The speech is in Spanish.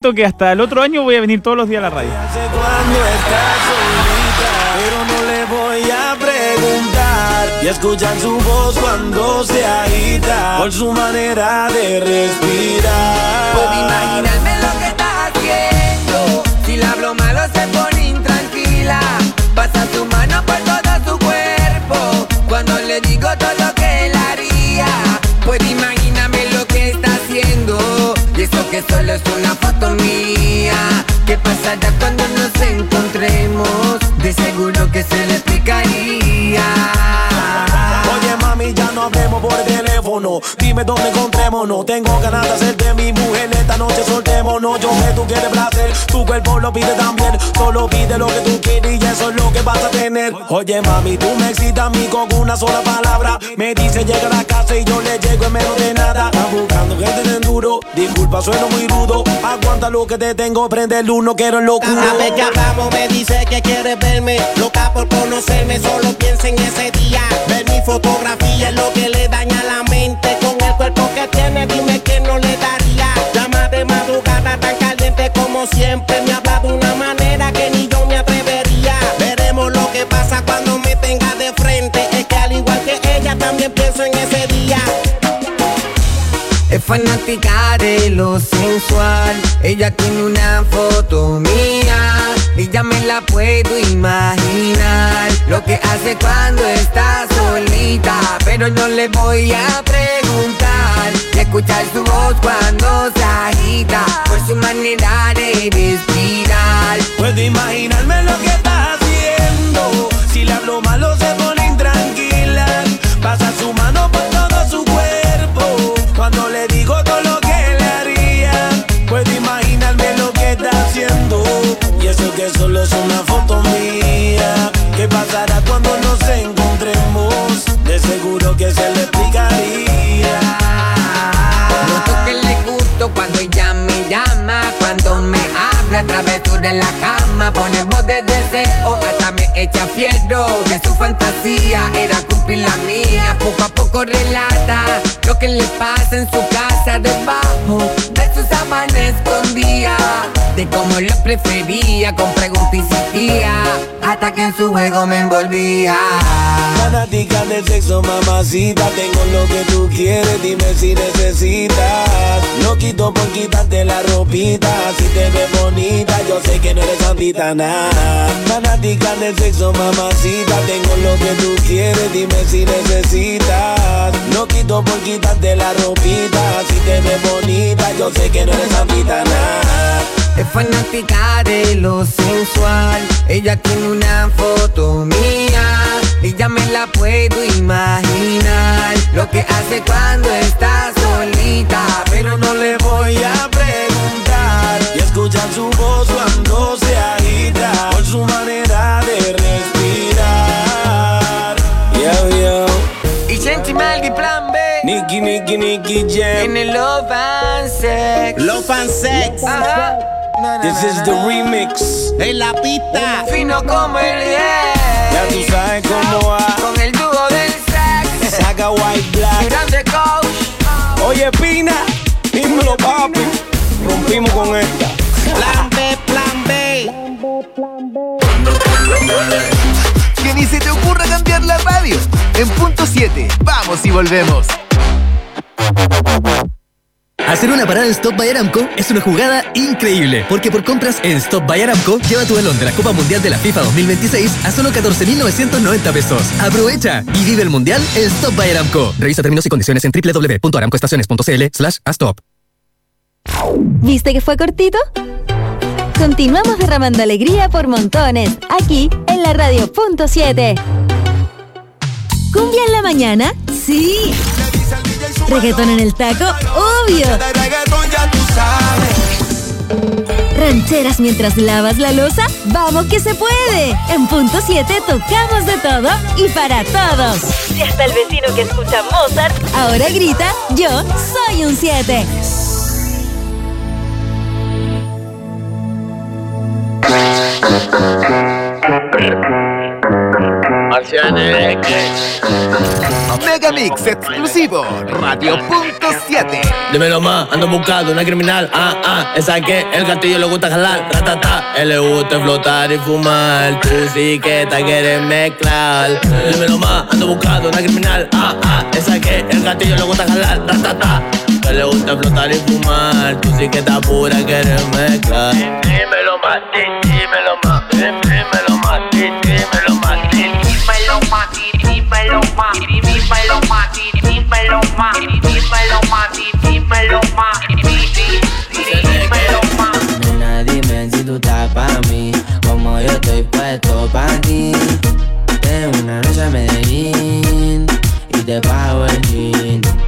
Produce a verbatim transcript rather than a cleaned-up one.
que hasta el otro año voy a venir todos los días a la radio. Pero no le voy a preguntar y escuchar su voz cuando se agita por su manera de respirar. Puedo imaginarme lo que está haciendo. Si le hablo malo se pone intranquila. Pasa su mano por todo su cuerpo cuando le digo todo lo que él haría. Puedo imaginarme lo que está haciendo. Y eso que solo es una foto mía. ¿Qué pasará cuando nos encontremos? De seguro que se le explicaría. Oye mami, ya no hablemos por teléfono. Dime dónde encontrémonos. Tengo ganas de hacerte mi mujer. Esta noche soltémonos. Yo sé tú quieres placer. Tu cuerpo lo pide también. Solo pide lo que tú quieres y eso es lo que vas a tener. Oye mami, tú me excitas a mí con una sola palabra. Me dice llega a la casa y yo le llego en menos de nada. Estás buscando gente de enduro. Disculpa, sueno muy rudo. Aguanta lo que te tengo, prende el uno, quiero el locuro. Cada vez que hablamos me dice que quiere verme. Loca por conocerme, solo piensa en ese día. Ver mi fotografía es lo que le daña la mente. Con el cuerpo que tiene, dime que no le daría. Llama de madrugada tan caliente como siempre. Me habla de una manera que ni yo me atrevería. Veremos lo que pasa cuando me tenga de frente. Es que al igual que ella también pienso en ese día. Es fanática de lo sensual. Ella tiene una foto mía y ya me la puedo imaginar. Lo que hace cuando está solita, pero no le voy a preguntar. Y escuchar su voz cuando se agita por su manera de respirar. Puedo imaginarme lo que está haciendo. Si le hablo malo se pone intranquila. Pasa su mano por todo su cuerpo cuando le digo todo lo que le haría. Puedo imaginarme lo que está haciendo. Y eso que solo es una foto mía. ¿Qué pasará cuando nos encontremos? De seguro que se le explicaría. Noto que le gusto cuando ella me llama. Cuando me habla travesura en la cama. Pone voz de deseo, hasta me echa fierro. Que su fantasía era cumplir la mía. Poco a poco relata lo que le pasa en su casa. Debajo de sus sábanas escondía. De cómo lo prefería, con preguntas insistía. Hasta que en su juego me envolvía. Fanática del sexo, mamacita. Tengo lo que tú quieres, dime si necesitas. No quito por quitarte la ropita. Si te ves bonita, yo sé que no eres santita, nada. Fanática del sexo, mamacita. Tengo lo que tú quieres, dime si necesitas. No quito por quitarte la ropita. Si te ves bonita, yo sé que no eres santita, nada. Es fanática de lo sensual. Ella tiene una foto mía y ya me la puedo imaginar. Lo que hace cuando está solita, pero no le voy a preguntar. Y escuchar su voz cuando se agita por su manera de respirar. Yo, yo. Y Sentimental y Plan B. Nicky, Nicky, Nicky Jam. En el Love and Sex. Love and Sex. Ajá. No, no, This no, is no, the no. remix. En la pista. Fino como el diez. Ya tú sabes cómo va. Con el dúo del sex. Saca White Black. Grande Coach. Oye, Pina, dímelo, papi. Rompimos con esta. Plan B, plan B. Que ni se te ocurra cambiar la radio. En punto siete, vamos y volvemos. Hacer una parada en Stop by Aramco es una jugada increíble, porque por compras en Stop by Aramco, lleva tu balón de la Copa Mundial de la FIFA dos mil veintiséis a solo catorce mil novecientos noventa pesos. Aprovecha y vive el Mundial en Stop by Aramco. Revisa términos y condiciones en doble u doble u doble u punto aramcoestaciones punto c l slash a stop. ¿Viste que fue cortito? Continuamos derramando alegría por montones, aquí en la radio punto siete. ¿Cumbia en la mañana? ¡Sí! ¿Reggaetón en el taco? ¡Obvio! ¿Rancheras mientras lavas la loza? ¡Vamos que se puede! En punto siete tocamos de todo y para todos. Y hasta el vecino que escucha Mozart ahora grita, yo soy un siete. Marcianeque. Megamix exclusivo, Radio Punto siete. Dímelo más, ando buscando una criminal. Ah, ah, esa que el gatillo le gusta jalar. Ratata, él le gusta flotar y fumar. Tú sí que te quieres mezclar. Dímelo más, ando buscando una criminal. Ah, ah, esa que el gatillo le gusta jalar. Ratata, él le gusta flotar y fumar. Tú sí que estás pura, quieres mezclar. Dímelo más, dímelo más, dímelo.